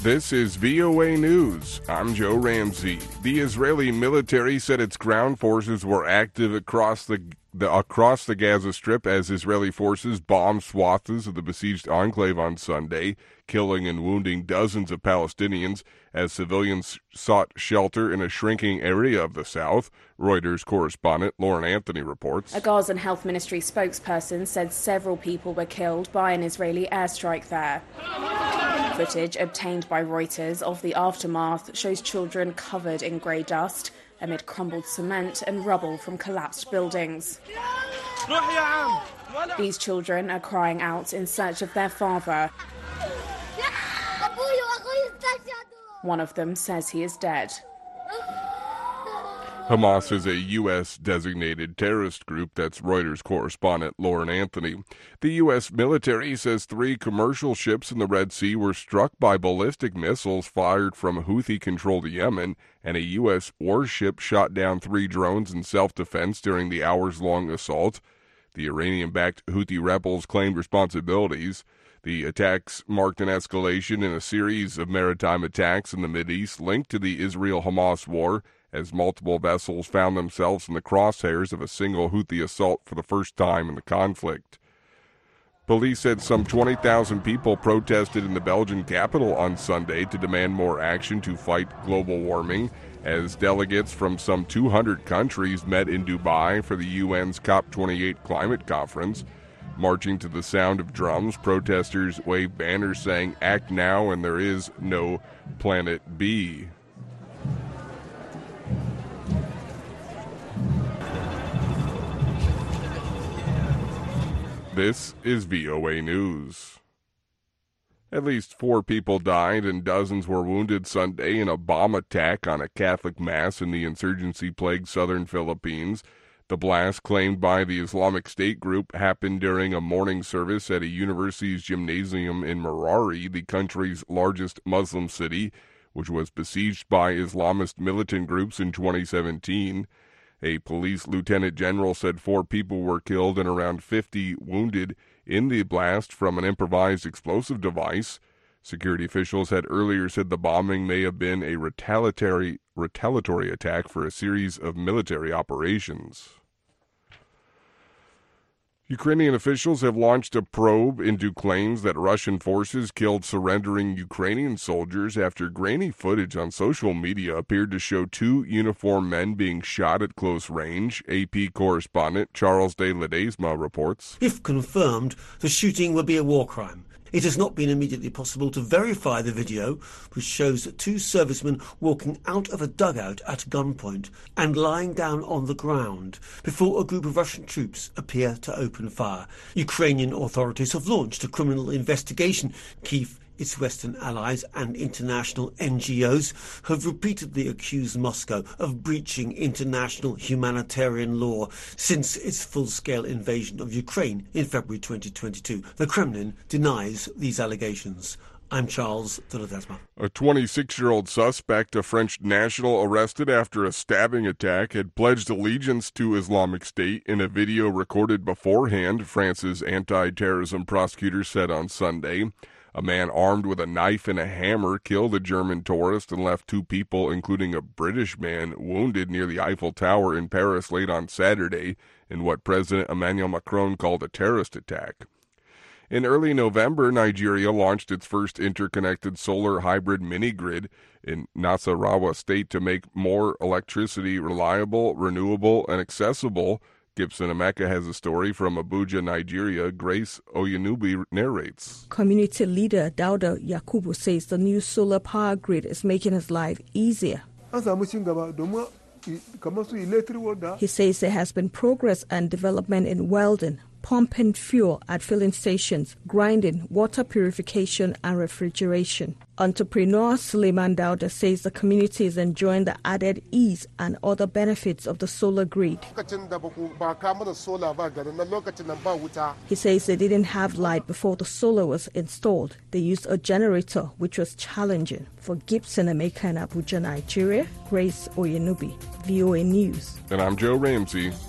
This is VOA News. I'm Joe Ramsey. The Israeli military said its ground forces were active across the Gaza Strip as Israeli forces bombed swaths of the besieged enclave on Sunday, killing and wounding dozens of Palestinians as civilians sought shelter in a shrinking area of the south. Reuters correspondent Lauren Anthony reports. A Gazan Health Ministry spokesperson said several people were killed by an Israeli airstrike there. Footage obtained by Reuters of the aftermath shows children covered in grey dust amid crumbled cement and rubble from collapsed buildings. These children are crying out in search of their father. One of them says he is dead. Hamas is a U.S.-designated terrorist group. That's Reuters correspondent Lauren Anthony. The U.S. military says 3 commercial ships in the Red Sea were struck by ballistic missiles fired from Houthi-controlled Yemen, and a U.S. warship shot down 3 drones in self-defense during the hours-long assault. The Iranian-backed Houthi rebels claimed responsibilities. The attacks marked an escalation in a series of maritime attacks in the Mideast linked to the Israel-Hamas war, as multiple vessels found themselves in the crosshairs of a single Houthi assault for the first time in the conflict. Police said some 20,000 people protested in the Belgian capital on Sunday to demand more action to fight global warming, as delegates from some 200 countries met in Dubai for the UN's COP28 climate conference. Marching to the sound of drums, protesters waved banners saying, "Act now and there is no Planet B." This is VOA News. At least 4 people died and dozens were wounded Sunday in a bomb attack on a Catholic mass in the insurgency-plagued southern Philippines. The blast, claimed by the Islamic State group, happened during a morning service at a university's gymnasium in Marari, the country's largest Muslim city, which was besieged by Islamist militant groups in 2017. A police lieutenant general said 4 people were killed and around 50 wounded in the blast from an improvised explosive device. Security officials had earlier said the bombing may have been a retaliatory attack for a series of military operations. Ukrainian officials have launched a probe into claims that Russian forces killed surrendering Ukrainian soldiers after grainy footage on social media appeared to show 2 uniformed men being shot at close range. AP correspondent Charles de Ledesma reports. If confirmed, the shooting would be a war crime. It has not been immediately possible to verify the video, which shows 2 servicemen walking out of a dugout at gunpoint and lying down on the ground before a group of Russian troops appear to open fire. Ukrainian authorities have launched a criminal investigation. Kyiv, its Western allies and international NGOs have repeatedly accused Moscow of breaching international humanitarian law since its full-scale invasion of Ukraine in February 2022. The Kremlin denies these allegations. I'm Charles de Ledesma. A 26-year-old suspect, a French national arrested after a stabbing attack, had pledged allegiance to Islamic State in a video recorded beforehand, France's anti-terrorism prosecutor said on Sunday. A man armed with a knife and a hammer killed a German tourist and left 2 people, including a British man, wounded near the Eiffel Tower in Paris late on Saturday in what President Emmanuel Macron called a terrorist attack. In early November, Nigeria launched its first interconnected solar hybrid mini-grid in Nasarawa State to make more electricity reliable, renewable, and accessible. Gibson Emeka has a story from Abuja, Nigeria. Grace Oyenubi narrates. Community leader Dauda Yakubu says the new solar power grid is making his life easier. He says there has been progress and development in welding, pumping fuel at filling stations, grinding, water purification and refrigeration. Entrepreneur Suleiman Dauda says the community is enjoying the added ease and other benefits of the solar grid. He says they didn't have light before the solar was installed. They used a generator, which was challenging. For Gibson Emeka in Abuja, Nigeria, Grace Oyenubi, VOA News. And I'm Joe Ramsey.